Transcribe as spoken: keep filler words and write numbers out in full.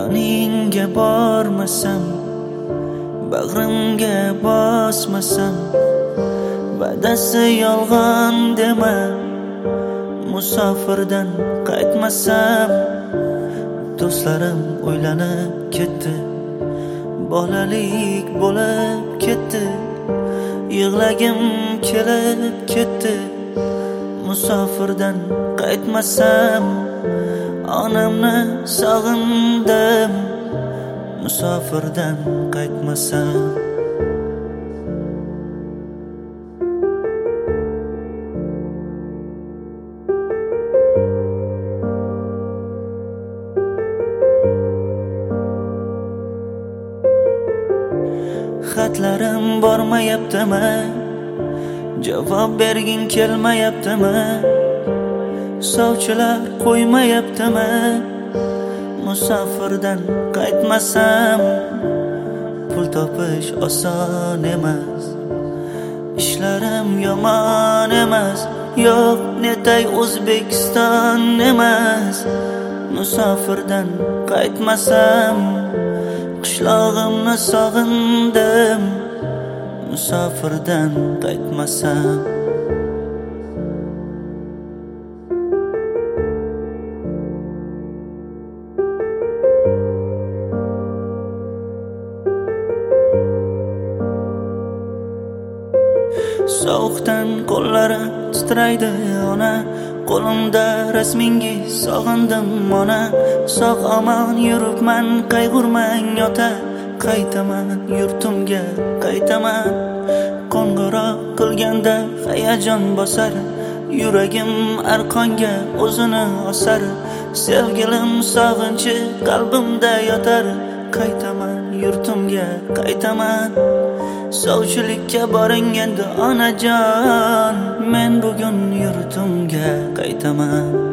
yoningga bormasam, bag'rimga bosmasam, va'dasi yolg'on dema, musofirdan qaytmasam. Do'stlarim o'ylanib ketdi, bolalik bo'lib ketdi, yig'lagim kelib ketdi. Musofirdan qaytmasam, onamni sog'indim, musofirdan qaytmasam. Xatlarim bormayaptimi? Javob bergin kelmayaptimi? Sovchilar qo'ymayaptimi? Musofirdan qaytmasam, pul topish oson emas, ishlarim yomon emas. Yo'q, netay O'zbekiston emas. Musofirdan qaytmasam, qishlog'imni sog'indim, musofirdan qaytmasam. Sovuqdan qo'llarim titraydi ona, qo'limda rasmingiz sog'indim ona. Sog' omon yuribman, qayg'urmang ota, qaytaman yurtimga qaytaman. Qo'ng'iroq qilganda hayajon bosar, yuragim arqonga o'zini osar. Sevgilim sog'inchi qalbimda yotar, qaytaman yurtimga qaytaman. Sovchilikka boringanda onajon, men bugun yurtimga qaytaman.